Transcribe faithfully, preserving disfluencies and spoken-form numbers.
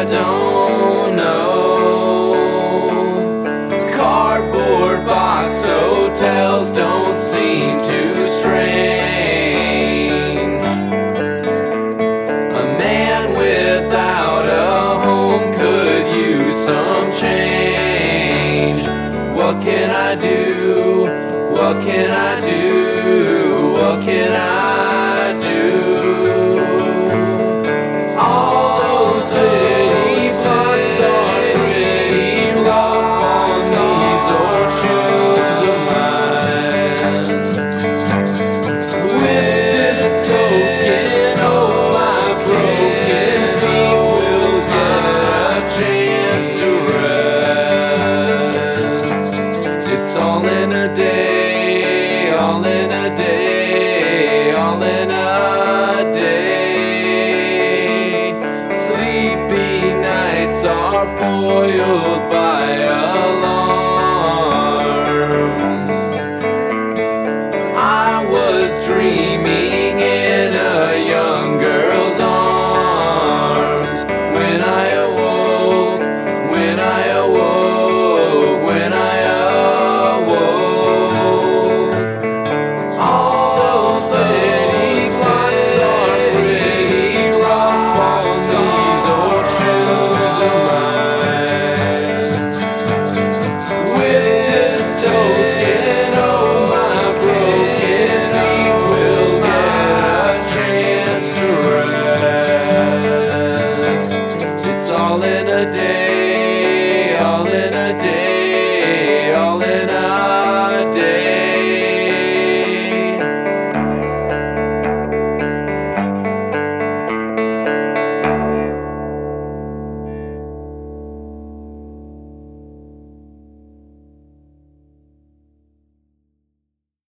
don't know. Cardboard box hotels don't seem too strange. A man without a home could use some change. What can I do? What can I do? What can I